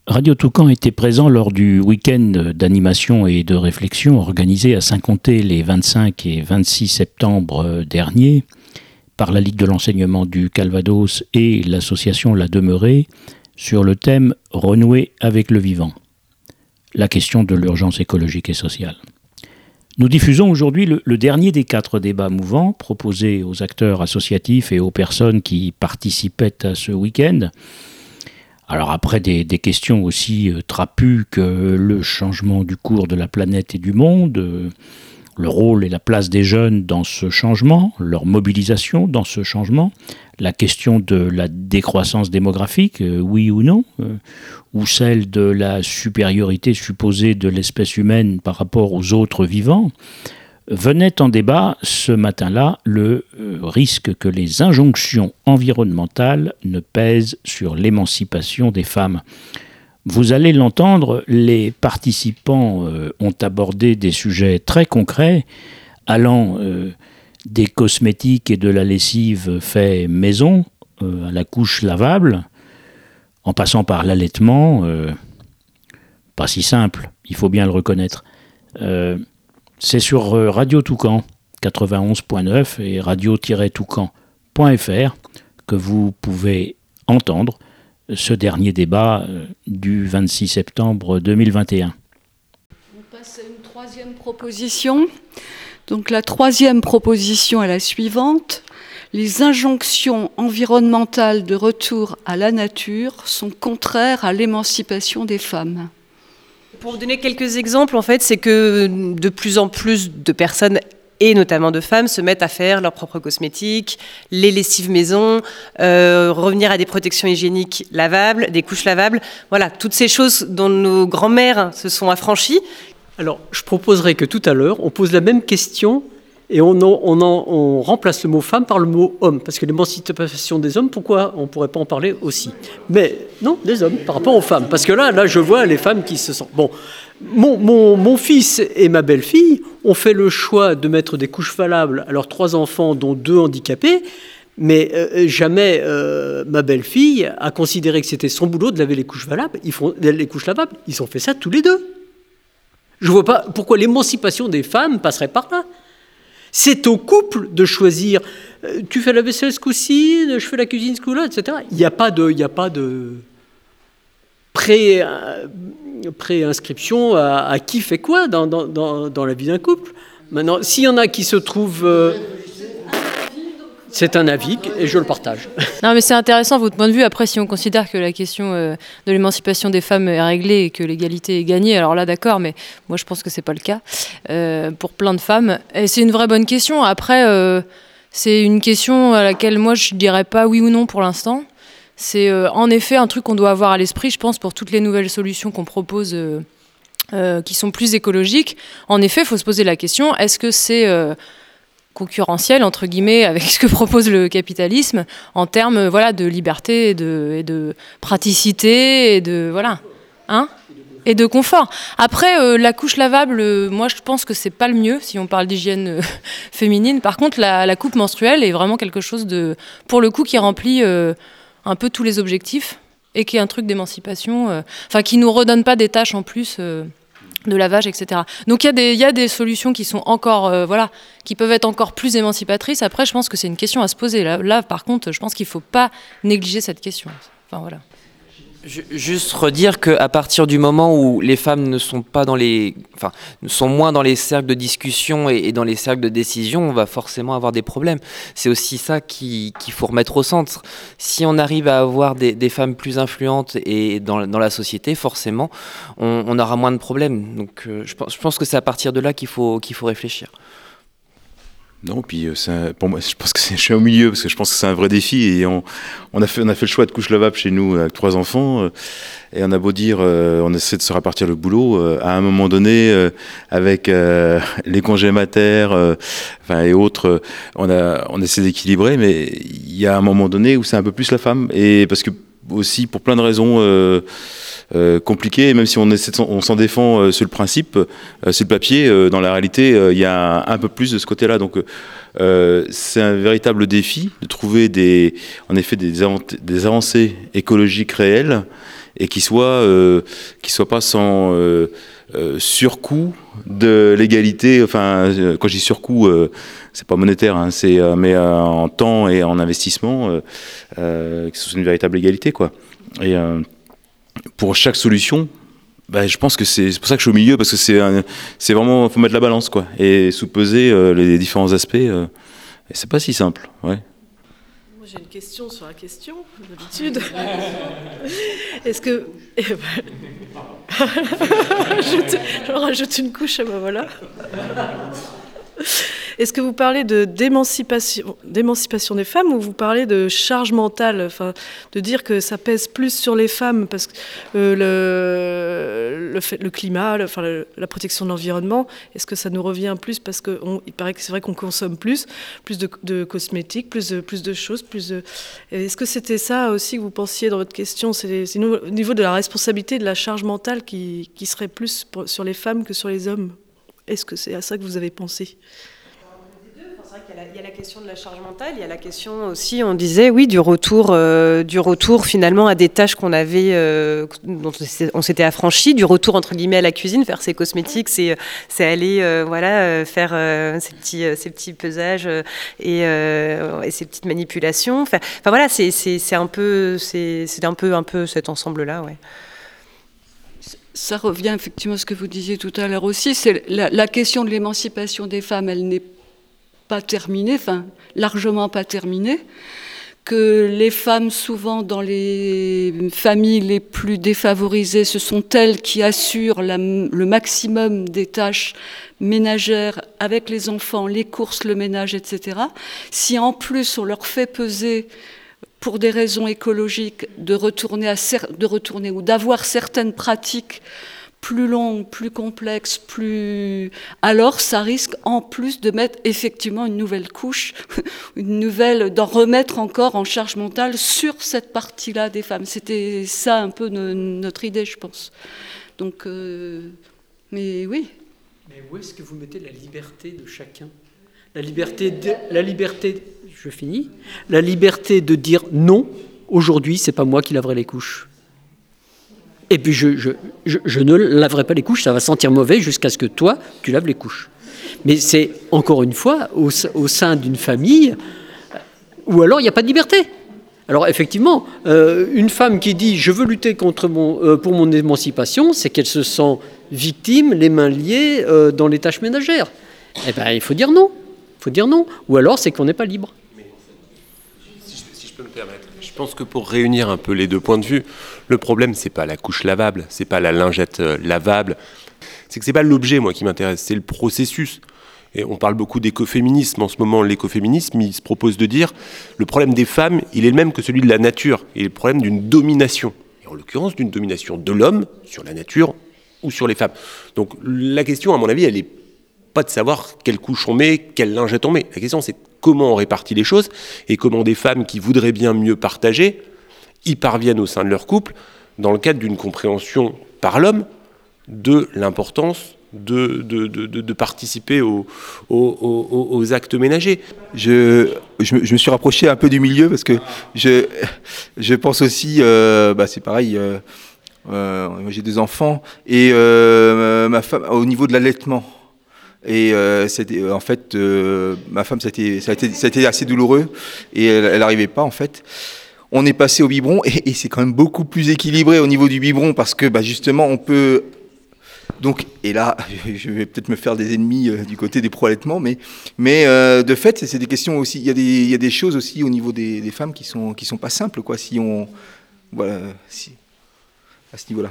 Radio Toucan était présent lors du week-end d'animation et de réflexion organisé à Saint-Comté les 25 et 26 septembre dernier par la Ligue de l'enseignement du Calvados et l'association La Demeurée sur le thème « Renouer avec le vivant », la question de l'urgence écologique et sociale. Nous diffusons aujourd'hui le dernier des 4 débats mouvants proposés aux acteurs associatifs et aux personnes qui participaient à ce week-end. Alors après des questions aussi trapues que le changement du cours de la planète et du monde, le rôle et la place des jeunes dans ce changement, leur mobilisation dans ce changement, la question de la décroissance démographique, oui ou non, ou celle de la supériorité supposée de l'espèce humaine par rapport aux autres vivants, venait en débat ce matin-là le risque que les injonctions environnementales ne pèsent sur l'émancipation des femmes. Vous allez l'entendre, les participants ont abordé des sujets très concrets, allant des cosmétiques et de la lessive fait maison, à la couche lavable, en passant par l'allaitement, pas si simple, il faut bien le reconnaître. C'est sur Radio Toucan 91.9 et radio-toucan.fr que vous pouvez entendre ce dernier débat du 26 septembre 2021. On passe à une troisième proposition. Donc la troisième proposition est la suivante. Les injonctions environnementales de retour à la nature sont contraires à l'émancipation des femmes. Pour vous donner quelques exemples, en fait, c'est que de plus en plus de personnes, et notamment de femmes, se mettent à faire leurs propres cosmétiques, les lessives maison, revenir à des protections hygiéniques lavables, des couches lavables. Voilà, toutes ces choses dont nos grands-mères se sont affranchies. Alors, je proposerais que tout à l'heure, on pose la même question et on remplace le mot femme par le mot homme. Parce que l'émancipation des hommes, pourquoi on ne pourrait pas en parler aussi? Mais non, des hommes, par rapport aux femmes. Parce que là, je vois les femmes qui se sentent... Bon, mon fils et ma belle-fille ont fait le choix de mettre des couches valables à leurs 3 enfants, dont 2 handicapés. Mais jamais ma belle-fille a considéré que c'était son boulot de laver les couches valables. Les couches lavables, ils ont fait ça tous les 2. Je ne vois pas pourquoi l'émancipation des femmes passerait par là. C'est au couple de choisir. Tu fais la vaisselle ce coup-ci, je fais la cuisine ce coup-là, etc. Il n'y a pas de pré-inscription à qui fait quoi dans la vie d'un couple. Maintenant, s'il y en a qui se trouvent... c'est un avis et je le partage. Non, mais c'est intéressant votre point de vue. Après, si on considère que la question de l'émancipation des femmes est réglée et que l'égalité est gagnée, alors là, d'accord, mais moi, je pense que c'est pas le cas pour plein de femmes. Et c'est une vraie bonne question. Après, c'est une question à laquelle moi, je dirais pas oui ou non pour l'instant. C'est en effet un truc qu'on doit avoir à l'esprit, je pense, pour toutes les nouvelles solutions qu'on propose qui sont plus écologiques. En effet, il faut se poser la question, est-ce que c'est... concurrentiel, entre guillemets, avec ce que propose le capitalisme en termes de liberté et de praticité et de, et de confort. Après, la couche lavable, moi, je pense que c'est pas le mieux si on parle d'hygiène féminine. Par contre, la coupe menstruelle est vraiment quelque chose pour le coup, qui remplit un peu tous les objectifs et qui est un truc d'émancipation, qui nous redonne pas des tâches en plus... de lavage, etc. Donc il y a des solutions qui sont encore, qui peuvent être encore plus émancipatrices. Après, je pense que c'est une question à se poser. Là, par contre, je pense qu'il ne faut pas négliger cette question. Enfin, voilà. Juste redire qu'à partir du moment où les femmes ne sont pas sont moins dans les cercles de discussion et dans les cercles de décision, on va forcément avoir des problèmes. C'est aussi ça qu'il faut remettre au centre. Si on arrive à avoir des femmes plus influentes et dans la société, forcément, on aura moins de problèmes. Donc, je pense que c'est à partir de là qu'il faut réfléchir. Non, puis pour moi, je pense que je suis au milieu parce que je pense que c'est un vrai défi et on a fait le choix de couches lavables chez nous avec 3 enfants et on a beau dire, on essaie de se répartir le boulot à un moment donné avec les congés mater et autres, on essaie d'équilibrer, mais il y a un moment donné où c'est un peu plus la femme et parce que aussi pour plein de raisons. Compliqué, même si on s'en défend sur le principe, sur le papier, dans la réalité, il y a un peu plus de ce côté-là. Donc, c'est un véritable défi de trouver des avancées écologiques réelles et qui soit pas sans surcoût de l'égalité. Enfin, quand je dis surcoût, c'est pas monétaire, hein, mais en temps et en investissement, que ce soit une véritable égalité, quoi. Et pour chaque solution, je pense que c'est pour ça que je suis au milieu, parce que c'est vraiment, faut mettre la balance, quoi, et sous-peser les différents aspects. Et c'est pas si simple, ouais. Moi, j'ai une question sur la question, d'habitude. Est-ce que je rajoute une couche, ben voilà. Est-ce que vous parlez d'émancipation des femmes, ou vous parlez de charge mentale, enfin, de dire que ça pèse plus sur les femmes parce que le climat, la protection de l'environnement, est-ce que ça nous revient plus parce que il paraît que c'est vrai qu'on consomme plus de cosmétiques, plus de choses, Est-ce que c'était ça aussi que vous pensiez dans votre question, c'est au niveau de la responsabilité de la charge mentale qui serait plus sur les femmes que sur les hommes? Est-ce que c'est à ça que vous avez pensé? Il y a la question de la charge mentale, il y a la question aussi, on disait, oui, du retour finalement à des tâches qu'on avait, dont on s'était affranchi, du retour entre guillemets à la cuisine, faire ses cosmétiques, c'est aller faire ces petits pesages et ces petites manipulations. Enfin voilà, c'est un peu cet ensemble-là, ouais. Ça revient effectivement à ce que vous disiez tout à l'heure aussi, c'est la question de l'émancipation des femmes, elle n'est pas terminée, enfin largement pas terminée, que les femmes souvent dans les familles les plus défavorisées, ce sont elles qui assurent le maximum des tâches ménagères avec les enfants, les courses, le ménage, etc. Si en plus on leur fait peser pour des raisons écologiques de retourner ou d'avoir certaines pratiques plus longues, plus complexes, alors ça risque en plus de mettre effectivement une nouvelle couche, d'en remettre encore en charge mentale sur cette partie-là des femmes. C'était ça un peu notre idée, je pense. Donc, mais oui. Mais où est-ce que vous mettez la liberté de chacun ? La liberté, je finis. La liberté de dire non. Aujourd'hui, c'est pas moi qui laverai les couches. Et puis je ne laverai pas les couches, ça va sentir mauvais jusqu'à ce que toi, tu laves les couches. Mais c'est, encore une fois, au sein d'une famille, ou alors il n'y a pas de liberté. Alors effectivement, une femme qui dit « je veux lutter pour mon émancipation », c'est qu'elle se sent victime, les mains liées, dans les tâches ménagères. Eh bien, il faut dire non. Ou alors, c'est qu'on n'est pas libre. Si je peux me permettre, je pense que pour réunir un peu les deux points de vue, le problème, c'est pas la couche lavable, c'est pas la lingette lavable, c'est que c'est pas l'objet, moi, qui m'intéresse, c'est le processus. Et on parle beaucoup d'écoféminisme. En ce moment, l'écoféminisme, il se propose de dire le problème des femmes, il est le même que celui de la nature. Il est le problème d'une domination. Et en l'occurrence, d'une domination de l'homme sur la nature ou sur les femmes. Donc la question, à mon avis, elle n'est pas de savoir quelle couche on met, quelle lingette on met. La question, c'est comment on répartit les choses et comment des femmes qui voudraient bien mieux partager y parviennent au sein de leur couple dans le cadre d'une compréhension par l'homme de l'importance de participer aux actes ménagers. Je me suis rapproché un peu du milieu parce que je pense aussi, c'est pareil, moi j'ai des enfants et ma femme au niveau de l'allaitement. Et en fait, ma femme, ça a été assez douloureux et elle n'arrivait pas en fait. On est passé au biberon et c'est quand même beaucoup plus équilibré au niveau du biberon parce que justement on peut. Donc, et là, je vais peut-être me faire des ennemis du côté des pro-allaitements, mais de fait, c'est des questions aussi. Il y a des choses aussi au niveau des femmes qui sont pas simples, quoi. À ce niveau-là.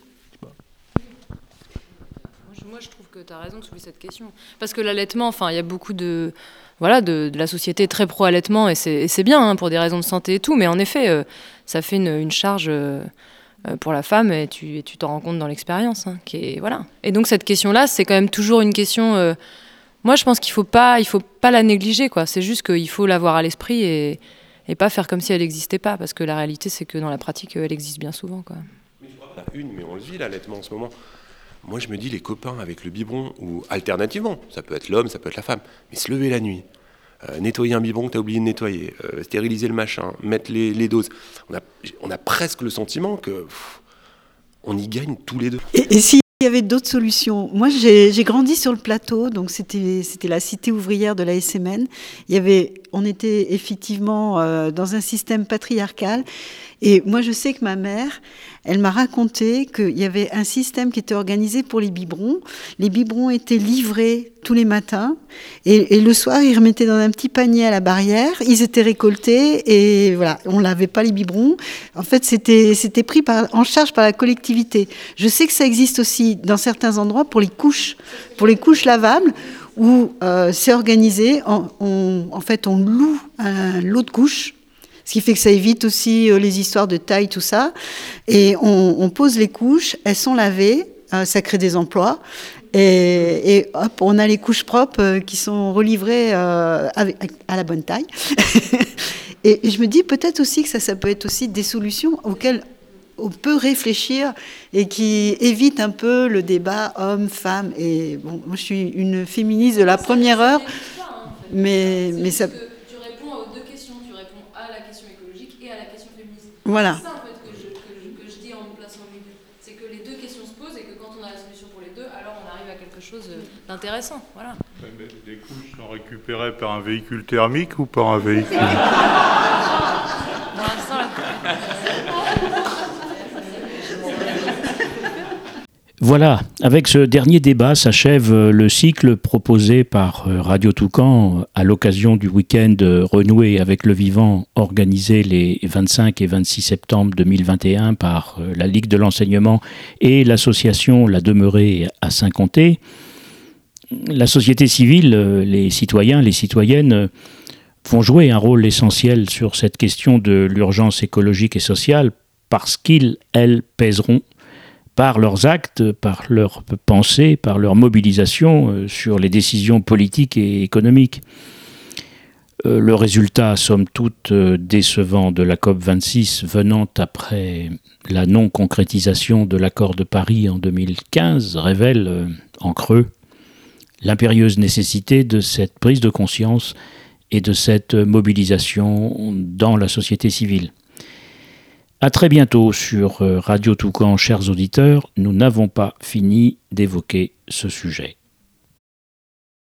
Moi, je trouve que tu as raison de soulever cette question. Parce que l'allaitement, il y a beaucoup de la société très pro-allaitement, et c'est bien pour des raisons de santé et tout, mais en effet, ça fait une charge pour la femme, et tu t'en rends compte dans l'expérience. Voilà. Et donc, cette question-là, c'est quand même toujours une question... moi, je pense qu'il faut pas la négliger, quoi. C'est juste qu'il faut l'avoir à l'esprit et pas faire comme si elle n'existait pas, parce que la réalité, c'est que dans la pratique, elle existe bien souvent, quoi. Mais je crois pas mais on le vit, l'allaitement, en ce moment. Moi, je me dis, les copains avec le biberon, ou alternativement, ça peut être l'homme, ça peut être la femme, mais se lever la nuit, nettoyer un biberon que tu as oublié de nettoyer, stériliser le machin, mettre les doses. On a presque le sentiment que on y gagne tous les deux. Et s'il y avait d'autres solutions, moi j'ai grandi sur le plateau, donc c'était la cité ouvrière de la SMN. On était effectivement dans un système patriarcal. Et moi, je sais que ma mère, elle m'a raconté qu'il y avait un système qui était organisé pour les biberons. Les biberons étaient livrés tous les matins. Et le soir, ils remettaient dans un petit panier à la barrière. Ils étaient récoltés et voilà, on lavait pas les biberons. En fait, c'était pris en charge par la collectivité. Je sais que ça existe aussi dans certains endroits pour les couches lavables, où c'est organisé. En fait, on loue un lot de couches. Ce qui fait que ça évite aussi les histoires de taille, tout ça. Et on pose les couches, elles sont lavées, ça crée des emplois. Et hop, on a les couches propres qui sont relivrées à la bonne taille. Et je me dis peut-être aussi que ça peut être aussi des solutions auxquelles on peut réfléchir et qui évitent un peu le débat homme-femme. Et bon, moi, je suis une féministe de la première heure, mais ça... Voilà. C'est ça en fait que je dis en me plaçant au milieu. C'est que les deux questions se posent et que quand on a la solution pour les deux, alors on arrive à quelque chose d'intéressant. Voilà. Mais les couches sont récupérées par un véhicule thermique ou par un véhicule Voilà, avec ce dernier débat s'achève le cycle proposé par Radio Toucan à l'occasion du week-end Renouer avec le vivant organisé les 25 et 26 septembre 2021 par la Ligue de l'enseignement et l'association La Demeurée à Saint-Comté. La société civile, les citoyens, les citoyennes vont jouer un rôle essentiel sur cette question de l'urgence écologique et sociale parce qu'ils, elles, pèseront par leurs actes, par leurs pensées, par leur mobilisation sur les décisions politiques et économiques. Le résultat, somme toute, décevant de la COP26 venant après la non-concrétisation de l'accord de Paris en 2015 révèle, en creux, l'impérieuse nécessité de cette prise de conscience et de cette mobilisation dans la société civile. À très bientôt sur Radio Toucan, chers auditeurs. Nous n'avons pas fini d'évoquer ce sujet.